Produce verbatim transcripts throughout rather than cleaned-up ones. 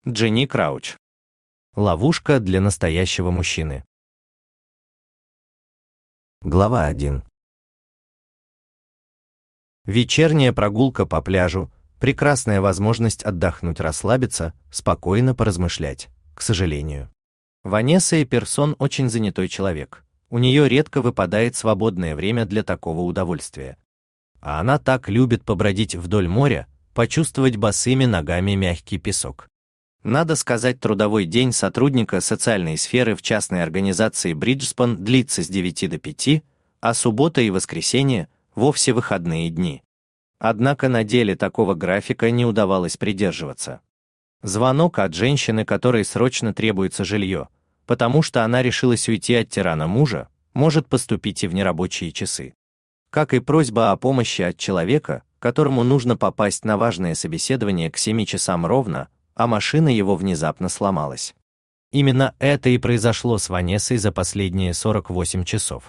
Дженни Крауч. Ловушка для настоящего мужчины. Глава один. Вечерняя прогулка по пляжу – прекрасная возможность отдохнуть, расслабиться, спокойно поразмышлять. К сожалению, Ванесса Эперсон очень занятой человек. У нее редко выпадает свободное время для такого удовольствия. А она так любит побродить вдоль моря, почувствовать босыми ногами мягкий песок. Надо сказать, трудовой день сотрудника социальной сферы в частной организации Бриджспан длится с девяти до пяти, а суббота и воскресенье – вовсе выходные дни. Однако на деле такого графика не удавалось придерживаться. Звонок от женщины, которой срочно требуется жилье, потому что она решилась уйти от тирана мужа, может поступить и в нерабочие часы. Как и просьба о помощи от человека, которому нужно попасть на важное собеседование к семи часам ровно, а машина его внезапно сломалась. Именно это и произошло с Ванессой за последние сорок восемь часов.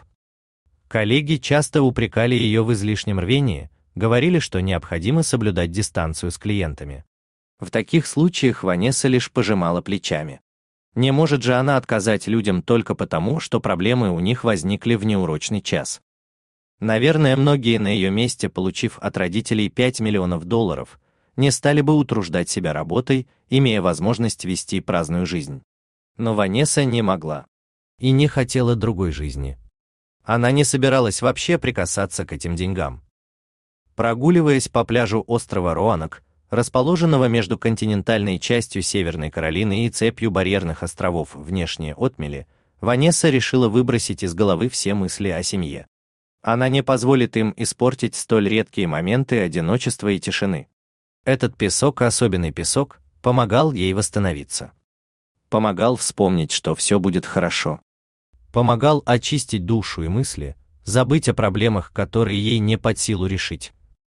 Коллеги часто упрекали ее в излишнем рвении, говорили, что необходимо соблюдать дистанцию с клиентами. В таких случаях Ванесса лишь пожимала плечами. Не может же она отказать людям только потому, что проблемы у них возникли в неурочный час. Наверное, многие на ее месте, получив от родителей пять миллионов долларов, не стали бы утруждать себя работой, имея возможность вести праздную жизнь. Но Ванесса не могла. И не хотела другой жизни. Она не собиралась вообще прикасаться к этим деньгам. Прогуливаясь по пляжу острова Роанок, расположенного между континентальной частью Северной Каролины и цепью барьерных островов внешние отмели, Ванесса решила выбросить из головы все мысли о семье. Она не позволит им испортить столь редкие моменты одиночества и тишины. Этот песок, особенный песок, помогал ей восстановиться. Помогал вспомнить, что все будет хорошо. Помогал очистить душу и мысли, забыть о проблемах, которые ей не под силу решить.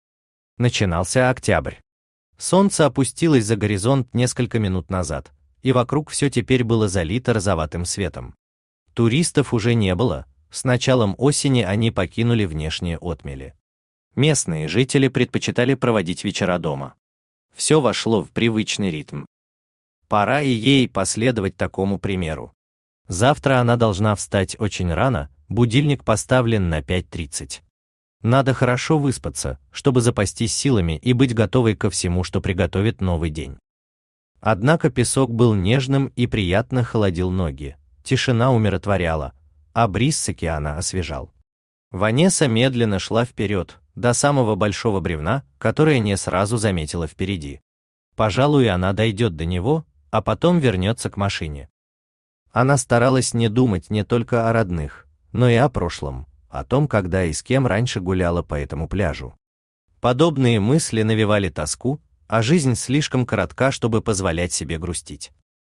Начинался октябрь. Солнце опустилось за горизонт несколько минут назад, и вокруг все теперь было залито розоватым светом. Туристов уже не было, с началом осени они покинули внешние отмели. Местные жители предпочитали проводить вечера дома. Все вошло в привычный ритм. Пора и ей последовать такому примеру. Завтра она должна встать очень рано, будильник поставлен на пять тридцать. Надо хорошо выспаться, чтобы запастись силами и быть готовой ко всему, что приготовит новый день. Однако песок был нежным и приятно холодил ноги, тишина умиротворяла, а бриз с океана освежал. Ванесса медленно шла вперед, до самого большого бревна, которое не сразу заметила впереди. Пожалуй, она дойдет до него, а потом вернется к машине. Она старалась не думать не только о родных, но и о прошлом, о том, когда и с кем раньше гуляла по этому пляжу. Подобные мысли навевали тоску, а жизнь слишком коротка, чтобы позволять себе грустить.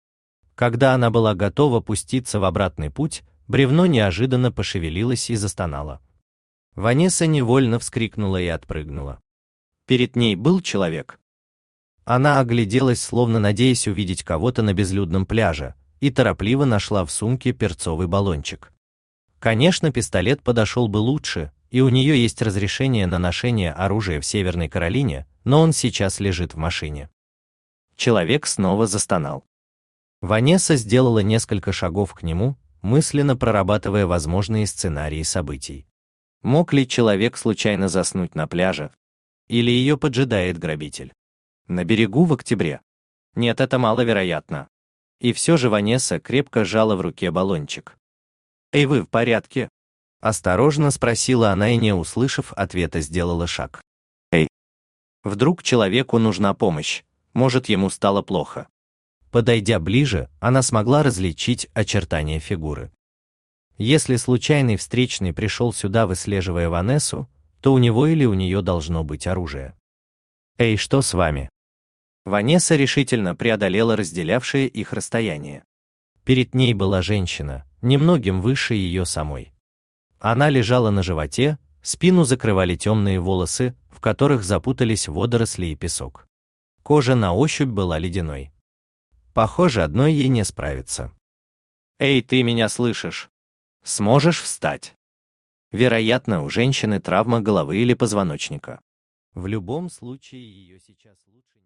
Когда она была готова пуститься в обратный путь, бревно неожиданно пошевелилось и застонало. Ванесса невольно вскрикнула и отпрыгнула. Перед ней был человек. Она огляделась, словно надеясь увидеть кого-то на безлюдном пляже, и торопливо нашла в сумке перцовый баллончик. Конечно, пистолет подошел бы лучше, и у нее есть разрешение на ношение оружия в Северной Каролине, но он сейчас лежит в машине. Человек снова застонал. Ванесса сделала несколько шагов к нему, мысленно прорабатывая возможные сценарии событий. Мог ли человек случайно заснуть на пляже? Или ее поджидает грабитель? На берегу в октябре? Нет, это маловероятно. И все же Ванесса крепко сжала в руке баллончик. «Эй, вы в порядке?» Осторожно спросила она и, не услышав ответа, сделала шаг. «Эй!» Вдруг человеку нужна помощь, может, ему стало плохо. Подойдя ближе, она смогла различить очертания фигуры. Если случайный встречный пришел сюда, выслеживая Ванессу, то у него или у нее должно быть оружие. «Эй, что с вами?» Ванесса решительно преодолела разделявшее их расстояние. Перед ней была женщина, немногим выше ее самой. Она лежала на животе, спину закрывали темные волосы, в которых запутались водоросли и песок. Кожа на ощупь была ледяной. Похоже, одной ей не справиться. «Эй, ты меня слышишь? Сможешь встать?» Вероятно, у женщины травма головы или позвоночника. В любом случае, ее сейчас лучше